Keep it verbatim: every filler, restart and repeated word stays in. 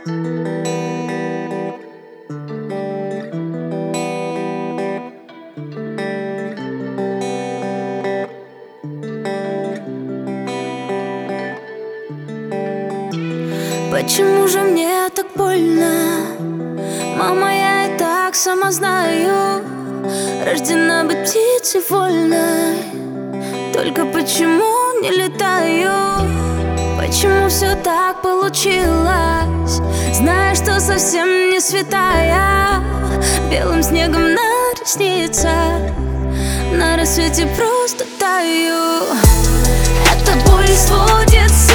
Почему же мне так больно? Мама, я и так сама знаю, рождена быть птицей вольной. Только почему не летаю? Почему все так получилось? Зная, что совсем не святая, белым снегом на ресницах на рассвете просто таю. Это боль сводится